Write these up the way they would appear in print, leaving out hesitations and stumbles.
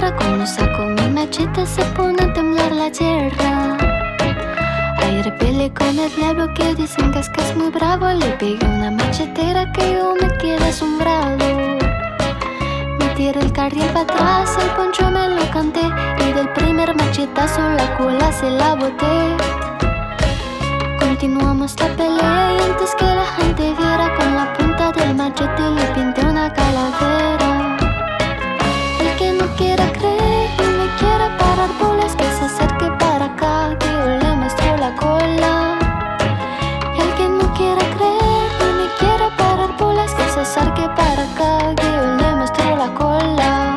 tierra. Cuando saco mi machete se pone a temblar la tierra. Hay rebelde con el diablo que dicen que es muy bravo. Le pegué una machetera que yo me quedé asombrado. Me tiré el carril para atrás, el poncho me lo canté, y del primer machetazo la cola se la boté. Continuamos la pelea y antes que la gente viera, con la punta del machete le pinté una calavera. El que no quiera creer y me quiera parar bolas, que se acerque para acá, que yo le muestro la cola. Y el que no quiera creer y me quiera parar bolas, que se acerque para acá, que yo le muestro la cola.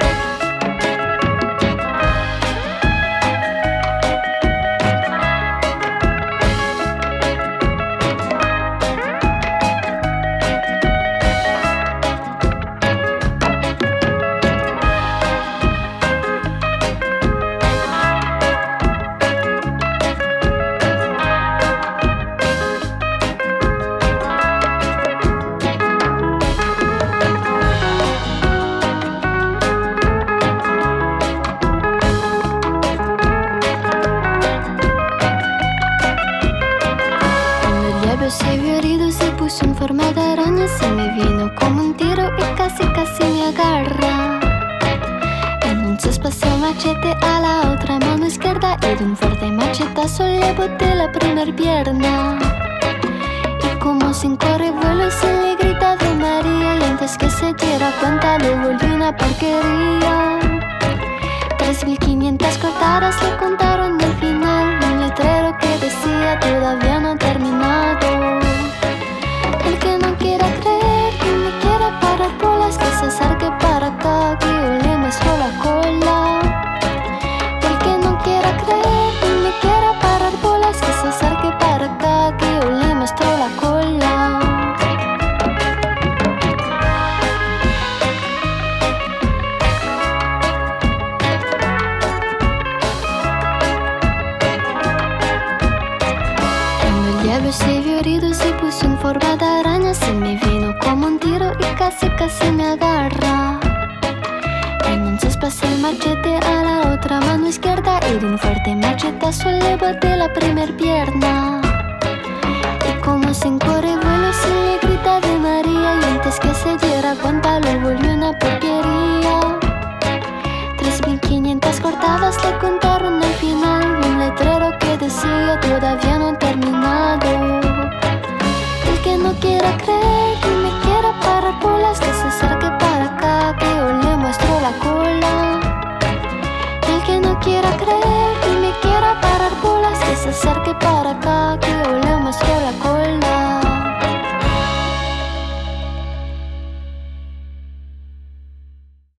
Se vio herido, se puso en forma de araña, se me vino como un tiro y casi me agarra. Entonces pasé el machete a la otra mano izquierda y de un fuerte machetazo le boté la primer pierna. Y como sin correvuelo se le grita de María, y antes que se diera cuenta le volví una porquería. 3.500 cortadas le contaron del final, un letrero que decía todavía no ha terminado. El que no quiera creer y me quiera parar bolas, que se acerque para acá, que yo le muestro la cola. El que no quiera creer y me quiera parar bolas, que se acerque para acá, que yo le muestro la cola. Se vio herido, se puso en forma de araña, se me vino como un tiro y casi me agarra. Entonces pasé el machete a la otra mano izquierda y de un fuerte machetazo le boté la primer pierna. Y como sin correvuelo se le grita de María, y antes que se diera cuenta lo volvió una porquería. 3.500 cortadas le contaron al final, un letrero que decía todavía no ha terminado. El que no quiera creer y me quiera parar bolas, que se acerque para acá, que yo le muestro la cola. El que no quiera creer y me quiera parar bolas, que se acerque para acá,